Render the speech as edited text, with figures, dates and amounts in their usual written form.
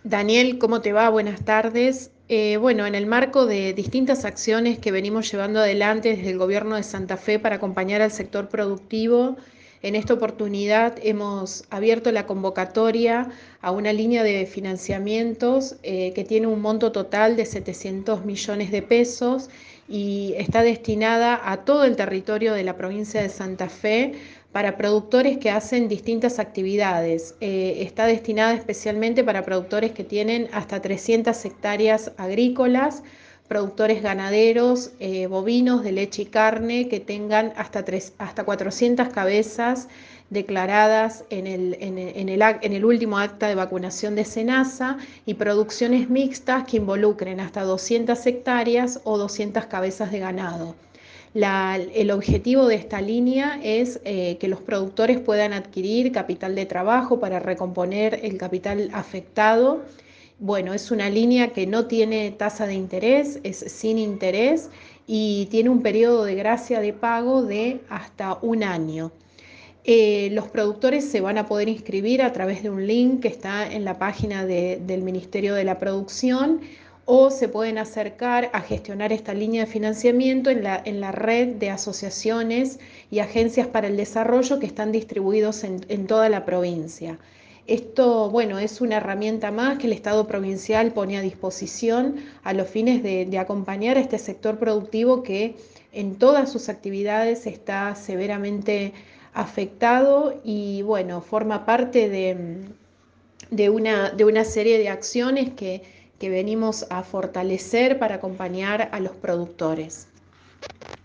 Daniel, ¿cómo te va? Buenas tardes. Bueno, en el marco de distintas acciones que venimos llevando adelante desde el Gobierno de Santa Fe para acompañar al sector productivo, en esta oportunidad hemos abierto la convocatoria a una línea de financiamientos que tiene un monto total de 700 millones de pesos y está destinada a todo el territorio de la provincia de Santa Fe para productores que hacen distintas actividades. Está destinada especialmente para productores que tienen hasta 300 hectáreas agrícolas, productores ganaderos, bovinos de leche y carne que tengan hasta 400 cabezas declaradas en el último acta de vacunación de SENASA y producciones mixtas que involucren hasta 200 hectáreas o 200 cabezas de ganado. El objetivo de esta línea es que los productores puedan adquirir capital de trabajo para recomponer el capital afectado. Bueno, es una línea que no tiene tasa de interés, es sin interés y tiene un periodo de gracia de pago de hasta un año. Los productores se van a poder inscribir a través de un link que está en la página del Ministerio de la Producción o se pueden acercar a gestionar esta línea de financiamiento en la red de asociaciones y agencias para el desarrollo que están distribuidos en toda la provincia. Esto, bueno, es una herramienta más que el Estado provincial pone a disposición a los fines de acompañar a este sector productivo que en todas sus actividades está severamente afectado y bueno, forma parte de una serie de acciones que venimos a fortalecer para acompañar a los productores.